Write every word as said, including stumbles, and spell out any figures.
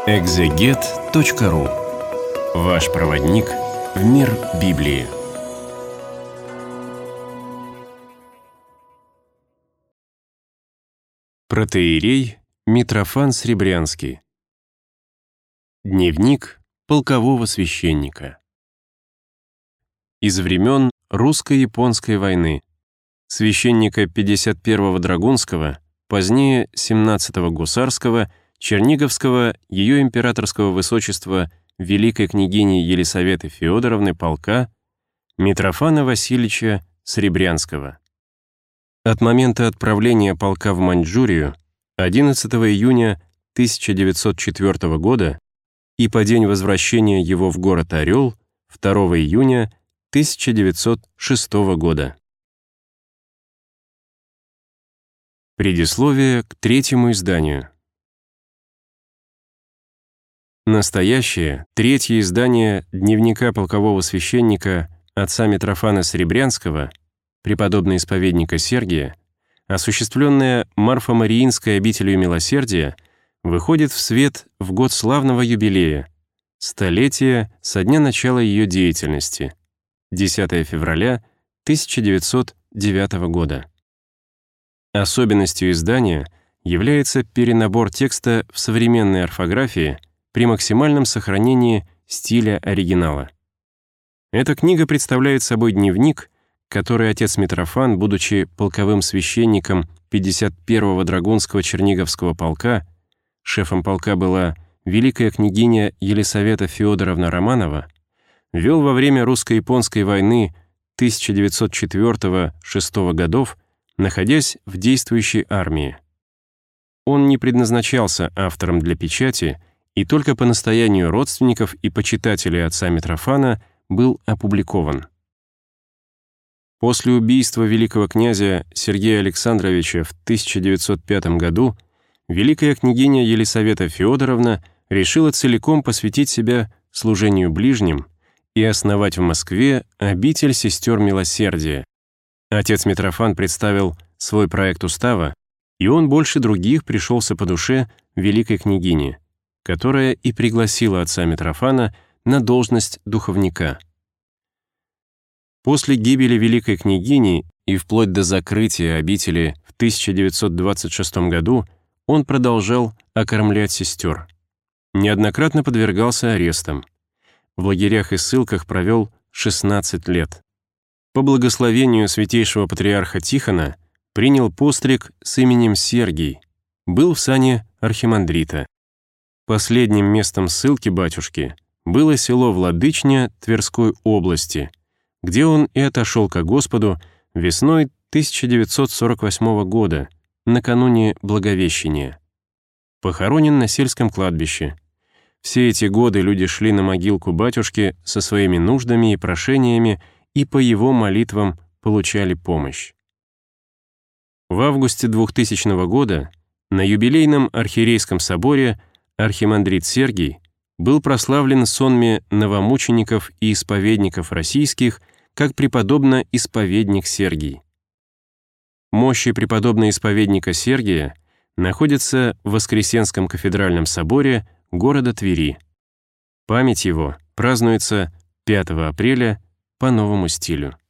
экзегет точка ру. Ваш проводник в мир Библии. Протоиерей Митрофан Сребрянский. Дневник полкового священника. Из времен русско-японской войны. Священника пятьдесят первого Драгунского, позднее семнадцатого Гусарского, Черниговского, ее императорского высочества великой княгини Елисаветы Феодоровны полка Митрофана Васильевича Сребрянского. От момента отправления полка в Маньчжурию одиннадцатого июня тысяча девятьсот четвёртого года и по день возвращения его в город Орел второго июня тысяча девятьсот шестого года. Предисловие к третьему изданию. Настоящее, третье издание дневника полкового священника отца Митрофана Сребрянского, преподобного исповедника Сергия, осуществленное Марфо-Мариинской обителью милосердия, выходит в свет в год славного юбилея, столетия со дня начала ее деятельности, десятого февраля тысяча девятьсот девятого года. Особенностью издания является перенабор текста в современной орфографии при максимальном сохранении стиля оригинала. Эта книга представляет собой дневник, который отец Митрофан, будучи полковым священником пятьдесят первого Драгунского Черниговского полка, шефом полка была великая княгиня Елисавета Феодоровна Романова, вел во время русско-японской войны тысяча девятьсот четвёртого — шестого годов, находясь в действующей армии. Он не предназначался автором для печати и только по настоянию родственников и почитателей отца Митрофана был опубликован. После убийства великого князя Сергея Александровича в тысяча девятьсот пятом году великая княгиня Елисавета Феодоровна решила целиком посвятить себя служению ближним и основать в Москве обитель сестер милосердия. Отец Митрофан представил свой проект устава, и он больше других пришелся по душе великой княгине, которая и пригласила отца Митрофана на должность духовника. После гибели великой княгини и вплоть до закрытия обители в тысяча девятьсот двадцать шестом году он продолжал окормлять сестер. Неоднократно подвергался арестам. В лагерях и ссылках провел шестнадцать лет. По благословению святейшего патриарха Тихона принял постриг с именем Сергий, был в сане архимандрита. Последним местом ссылки батюшки было село Владычня Тверской области, где он и отошел ко Господу весной тысяча девятьсот сорок восьмого года, накануне Благовещения. Похоронен на сельском кладбище. Все эти годы люди шли на могилку батюшки со своими нуждами и прошениями и по его молитвам получали помощь. В августе двухтысячного года на юбилейном архиерейском соборе архимандрит Сергий был прославлен сонме новомучеников и исповедников российских как преподобно-исповедник Сергий. Мощи преподобно-исповедника Сергия находятся в Воскресенском кафедральном соборе города Твери. Память его празднуется пятого апреля по новому стилю.